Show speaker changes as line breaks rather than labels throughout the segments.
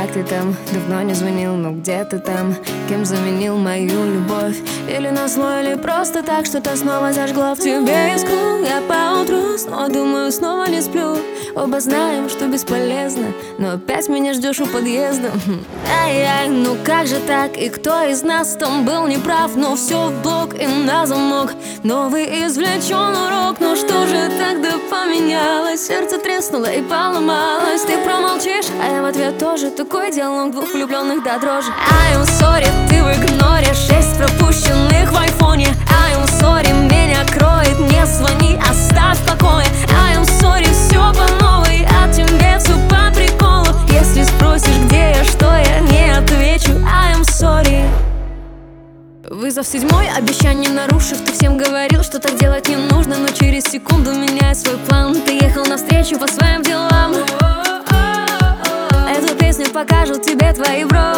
как ты там? Давно не звонил, но где ты там? Кем заменил мою любовь? Или назло, или просто так что-то снова зажгло в тебе искру. Я поутру снова думаю, снова не сплю. Оба знаем, что бесполезно, но опять меня ждешь у подъезда. Ай-яй, ну как же так? И кто из нас там был неправ? Но все в блок и на замок. Новый извлечен урок. Но что же тогда поменялось? Сердце треснуло и поломалось. Ты промолчишь, а я в ответ тоже. Такой диалог двух влюбленных до дрожи. I'm sorry, ты в игноре. 6 пропущенных в айфоне. I'm sorry, меня кроет. Не звони, оставь в покое. I'm sorry, все по новой. А тебе все по приколу. Если спросишь, где я, что я, не отвечу. I'm sorry. Вызов 7, обещание нарушив. Ты всем говорил, что так делать не нужно. Но через секунду меняя свой план. Ты ехал навстречу по своим делам. Эту песню покажут тебе твои бро.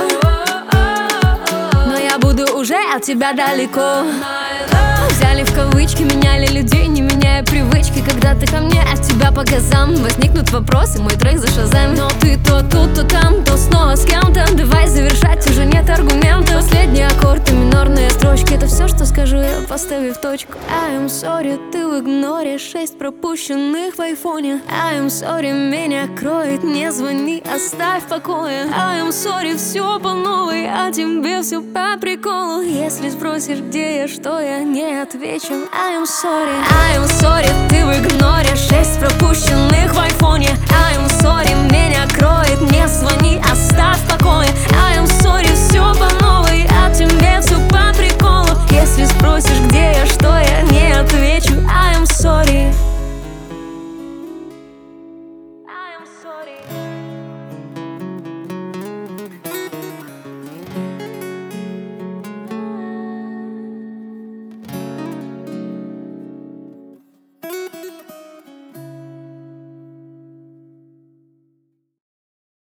Но я буду уже от тебя далеко. Взяли в кавычки, меняли людей, не меняя привычки. Когда ты ко мне, от тебя по газам. Возникнут вопросы, мой трек зашазаем. Но ты то тут, то там, то снова с кем-то. Давай завершать, уже нет аргументов. Последний аккорд и минорные строчки. Это все, что скажу я, поставив точку. I'm sorry, ты в игноре. 6 пропущенных в айфоне. I'm sorry, меня кроет. Не звони, оставь в покое. I'm sorry, все по новой. А тебе все по приколу. Если спросишь, где я, что я, не отвечу. I'm sorry, ты в игноре. 6 пропущенных в айфоне. I'm sorry, меня кроет. Не звони, оставь в покое. I'm sorry, все по новой. А тебе все по приколу. Если спросишь, где